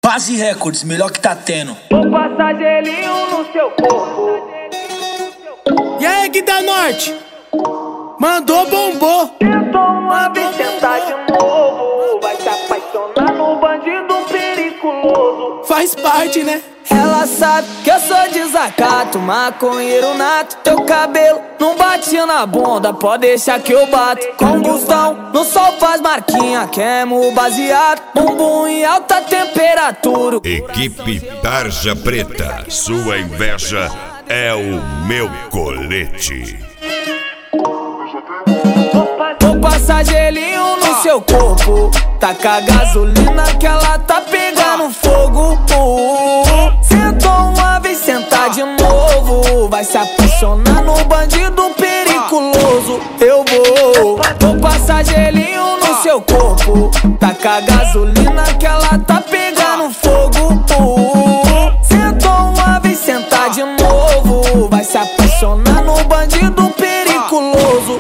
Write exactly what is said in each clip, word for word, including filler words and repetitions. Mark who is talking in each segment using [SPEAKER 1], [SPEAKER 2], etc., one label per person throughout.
[SPEAKER 1] Base Records, melhor que tá tendo.
[SPEAKER 2] Vou passar gelinho no seu corpo.
[SPEAKER 3] E aí, Gui da Norte? Mandou, bombou.
[SPEAKER 2] Tentou uma vez, tentar de novo. Vai se apaixonar no bandido periculoso.
[SPEAKER 3] Faz parte, né?
[SPEAKER 4] Ela sabe que eu sou desacato, maconheiro nato. Teu cabelo não bate na bunda, pode deixar que eu bato. Combustão, no sol faz marquinha, queimo baseado. Bumbum em alta temperatura.
[SPEAKER 5] Equipe Tarja Preta, sua inveja é o meu colete.
[SPEAKER 4] Vou passar gelinho no seu corpo, taca gasolina que ela tá pegando fogo. Sentou uma vez, sentar de novo. Vai se apaixonar no bandido periculoso. Eu vou, vou passar gelinho no seu corpo, taca gasolina que ela tá pegando fogo. Sentou uma vez, sentar de novo. Vai se apaixonar no bandido periculoso.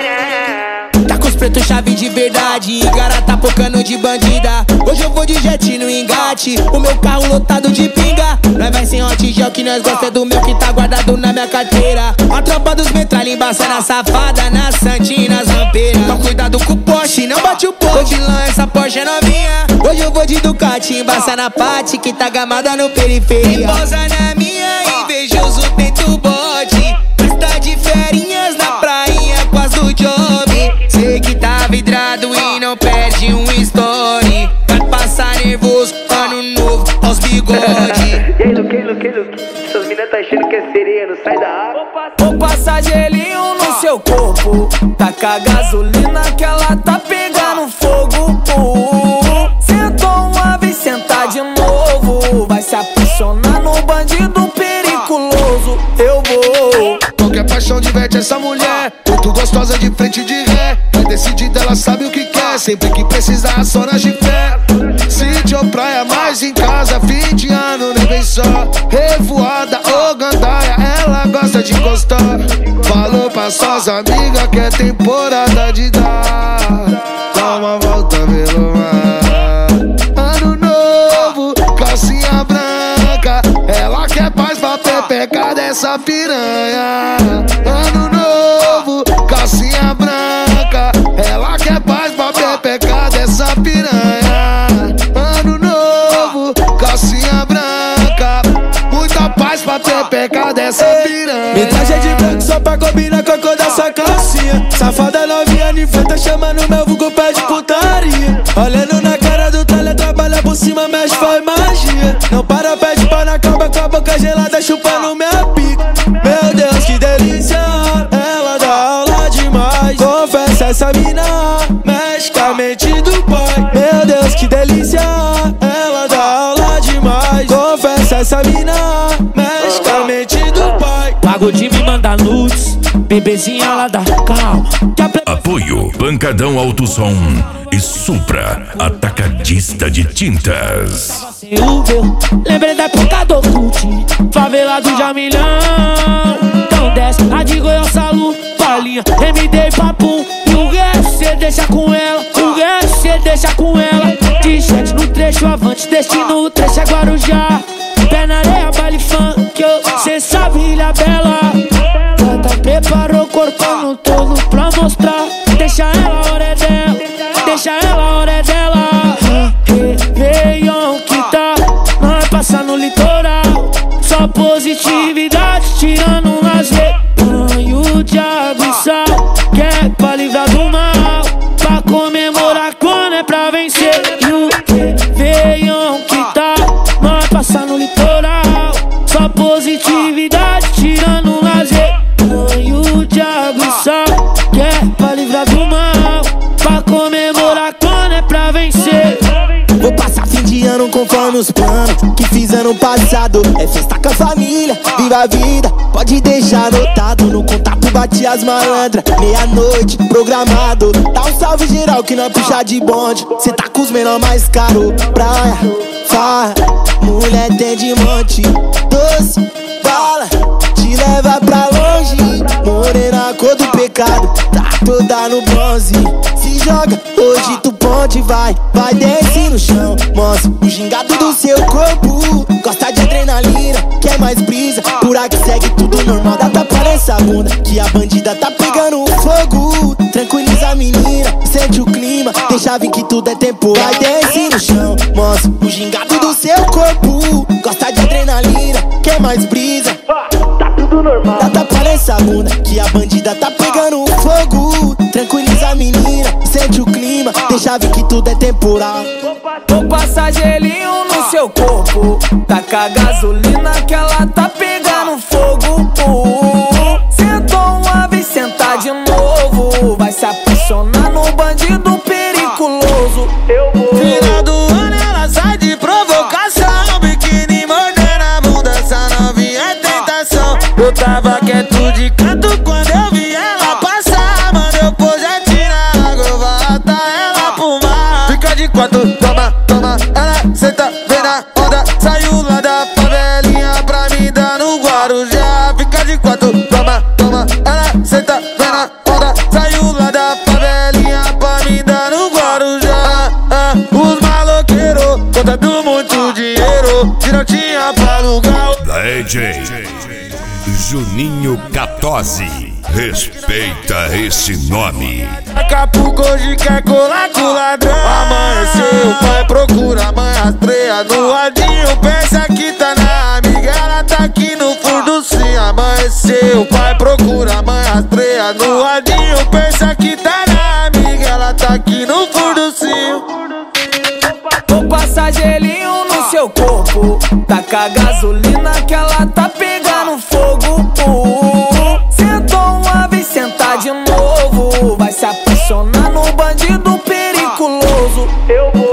[SPEAKER 3] Preto chave de verdade, cara tá pocando de bandida. Hoje eu vou de jet no engate, o meu carro lotado de pinga. Nós vai sem hot gel que nós gosta é do meu que tá guardado na minha carteira. A tropa dos metralha embaça na safada, na santina, zampeira. Então cuidado com o Porsche, não bate o poste. Lã, essa Porsche é novinha. Hoje eu vou de Ducati, embaça na Pati que tá gamada no periferia. E pousa na minha, invejoso peito bode. Mas tá de ferinhas na prainha com as do job. Sei que tá vidrado e não perde um story. Vai passar nervoso, ano novo, aos bigode.
[SPEAKER 2] E aí, Luque, Luque, Luque, essas minas tá achando que é sereia, não sai da água.
[SPEAKER 4] Vou passar gelinho no seu corpo, taca gasolina que ela tá pegando fogo. Sentou uma vez, sentar de novo. Vai se apaixonar no bandido periculoso. Eu vou.
[SPEAKER 6] Qualquer paixão diverte essa mulher, muito gostosa de frente de ré. Vai decidida, ela sabe o que quer, sempre que precisar só na de fé. Sítio ou praia, mais em casa, fim de ano, nem vem só. Revoada ou gandaia, ela gosta de encostar. Falou pra suas amigas que é temporada de dar. Dá uma volta pelo mar. Ano novo, calcinha branca. Ela quer paz pra pepecar dessa piranha. Ano novo, calcinha branca. Ela quer paz pra pepecar dessa piranha. Ano novo, calcinha branca. Muita paz pra pepecar dessa piranha.
[SPEAKER 3] Metragem de branco só pra combinar com a cor dessa calcinha. Safada novinha de frente chamando meu vulgo pé de putaria. Olhando na cara do talha, trabalha por cima, mexe, faz magia. Não para, pede pau na cama com a boca gelada, chupando minha pica. Meu Deus, que delícia, ela dá aula demais. Confessa, essa mina mexe com a mente do pai. Meu Deus, que delícia, ela dá aula demais. Confessa, essa mina mexe com a mente do pai.
[SPEAKER 7] Pago de me mandar nudes, bebezinha lá da calma.
[SPEAKER 5] Apoio Pancadão Alto Som e Supra, atacadista de tintas.
[SPEAKER 7] Lembrei da época do Cult, favela do Jamilhão. Então desce, a de Goiás, Salu, Palinha, M D e Papum. E o resto cê deixa com ela, o resto cê deixa com ela. T-shirt no trecho avante, destino o trecho é Guarujá. Pé na areia, baile funk, cê sabe, Ilha Bela. Tata preparou o corpo no todo pra mostrar. Deixa ela, a hora é dela, deixa ela, a hora é dela. Réveillon que tá, nós passa no litoral. Só positividade, tirando um lazer. Banho de água e sal, que é pra livrar do mal. Pra comemorar quando é pra vencer. E o Réveillon que tá, nós passa no litoral. Só positividade, tirando um lazer. Banho de água e sal, que é pra livrar do mal. Pra comemorar quando é pra vencer.
[SPEAKER 3] Vou passar fim de ano conforme os planos que fiz ano passado. É festa com a família, viva a vida, pode deixar anotado. No contato bate as malandras, meia-noite, programado. Dá um salve geral que nós puxa de bonde. Cê tá com os menor mais caro. Praia, farra, mulher tem de monte. Doce, bala, te leva pra longe. Morena, cor do pecado, tá toda no bronze. Se joga, hoje tu pode. bonde vai, vai desce no chão. Mostra o gingado do seu corpo. Gosta de adrenalina, quer mais brisa. Por aqui segue tudo normal, dá tapa nessa bunda que a bandida tá pegando fogo. Tranquiliza a menina, sente o clima. Deixa vir que tudo é temporal. Vai desce no chão, mostra o gingado do seu corpo. Gosta de adrenalina, quer mais brisa.
[SPEAKER 2] Tá tudo normal.
[SPEAKER 3] Dá tapa nessa bunda que a bandida tá pegando fogo. Tranquiliza a menina, sente o clima. Deixa vir que tudo é temporal.
[SPEAKER 4] Vou passar gelinho no seu corpo. Taca gasolina que ela tá pegando fogo. Sentou uma vez, sentar de novo. Vai se apaixonar no bandido periculoso.
[SPEAKER 2] Eu vou.
[SPEAKER 6] Final do ano ela sai de provocação. Biquíni mordendo a bunda, essa novinha é tentação. Eu tava quieto de canto quando eu vi ela passar. Mandei o projetinho na água, eu vou arrastar ela pro mar. Fica de quatro, toma, toma, ela senta, vem na onda. Saiu lá da favelinha pra me dar no Guarujá. Fica de quatro, toma, toma, ela senta, vem na onda. Saiu lá da favelinha pra me dar no Guarujá. Ah, os maloqueiros contando muito dinheiro, se não tinha pra alugar.
[SPEAKER 5] D J Juninho Catozzi, respeita esse nome.
[SPEAKER 6] Acapulco hoje quer colar com ladrão. Amanheceu, o pai procura, a mãe rastreia no radinho. Pensa que tá na amiga, ela tá aqui no fundo sim. Amanheceu, o pai procura, a mãe rastreia no radinho. Pensa que tá na amiga, ela tá aqui no fundo sim.
[SPEAKER 4] Vou passar gelinho no seu corpo. Taca gasolina que ela tá pegando fogo. Sentou uma vez, sentar de novo. Vai se apaixonar no bandido periculoso.
[SPEAKER 2] Eu vou.